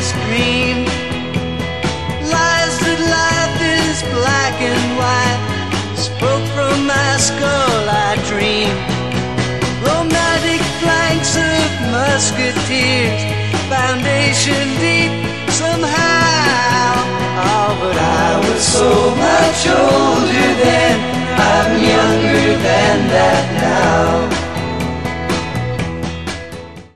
last dream. Lies that life is black and white spoke from my skull, I dream. Romantic flanks of musketeers, foundation deep somehow. Oh, but I was so